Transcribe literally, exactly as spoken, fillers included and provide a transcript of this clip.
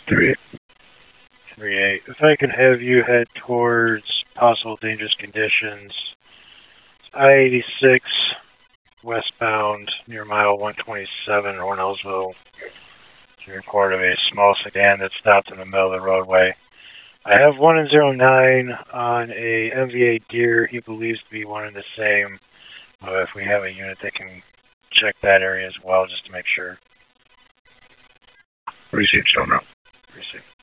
Three eight. three eight. If I can have you head towards possible dangerous conditions, I eighty-six westbound near mile one twenty-seven, Hornellsville. To report of a small sedan that stopped in the middle of the roadway. I have one in zero nine on a M V A Deer. He believes to be one and the same. Uh, if we have a unit that can check that area as well, just to make sure. Received, so no. Received.